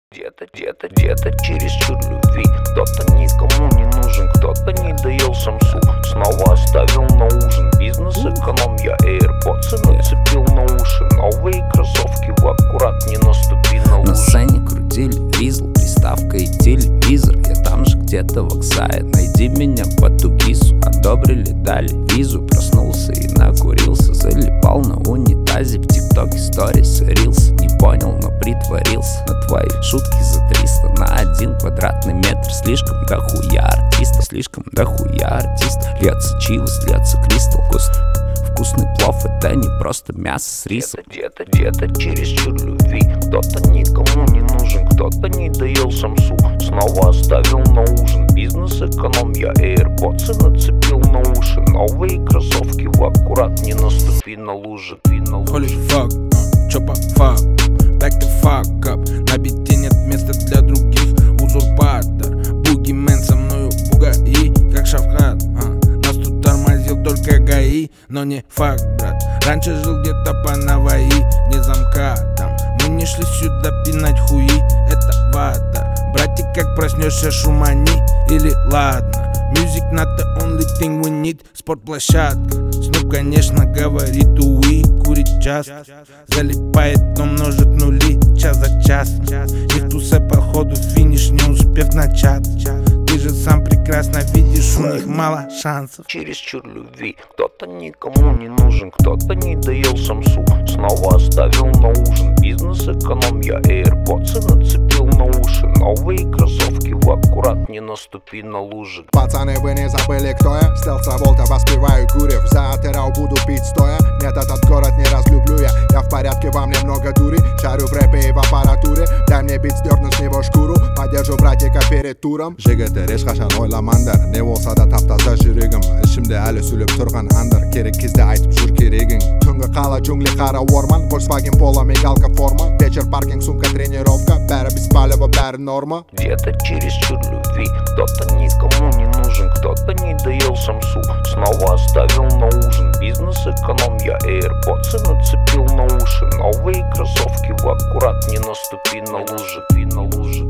Где-то чересчур любви. Кто-то никому не нужен, кто-то не доел самсу. Снова оставил на ужин. Бизнес-эконом, я AirPods нацепил на уши. Новые кроссовки в аккурат, не наступи на лужи. На сцене крутили ризл, приставка и телевизор. Я там же где-то в Оксае. Найди меня по тугису. Одобрили, дали визу. Проснулся и накурился. Залипал на унитазе. В ТикТоке сторис рилс. Не понял, но притворился. На твои шутки за 300 на 1 квадратный метр. Слишком дохуя артиста, слишком дохуя артиста. Льется чивос, льется кристалл. Вкусный плов, это не просто мясо с рисом. Где-то чересчур любви. Кто-то никому не нужен, кто-то не доел самсу. Снова оставил на ужин. Бизнес-эконом, я AirPods нацепил на уши. Новые кроссовки в аккурат, не наступи на лужи. Holy fuck, чё по факту? Back the fuck up. На бите нет места для других. Узурпатор, бугимен со мною пугаи, как Шавкат. Нас тут тормозил только ГАИ, но не факт, брат. Раньше жил где-то по Наваи, не замкатом. Мы не шли сюда пинать хуи, это вата. Братик, как проснешься, шумани или ладно. Music not the only thing we need. Спортплощадка, Снуп, конечно, говорит уи. Курит час, залипает, но множит нули час за часом. Их туса походу финиш, не успев начаться. Ты же сам прекрасно видишь, у них мало шансов. Чересчур любви. Кто-то никому не нужен, кто-то не доел самсу. Снова оставил на ужин. Бизнес-эконом, я AirPods нацепил на уши. Новые кроссовки в аккурат, не наступи на лужи. Пацаны, вы не забыли, кто я? Стелс Траволта, воспеваю Гурьев. За Атерау буду пить стоя. Нет, этот город не разлюблю я. Я в порядке, вам немного дури. Шарю в рэпе и в аппаратуре. Дай мне бит, сдерну с него шкуру. Поддержу братика перед туром. Жигіттер ешқашан ойламаңдар. Не болса да тап-таза жүрегім. Ішімде әлі сүйлеп тұрған аңдар. Керек кезде айтып жүр керегің. Түнгі қала, джунгли, қара орман. Volkswagen Polo, мигалка форма. Вечер, паркинг, сумка, тренировка. Бәрі беспалево, бәрі норма. Где-то чересчур любви. Кто-то никому не нужен, кто-то не доел самсу. Снова оставил на ужин. Бизнес-эконом, я AirPods нацепил на уши. Новые кроссовки в аккурат, не наступи на лужи.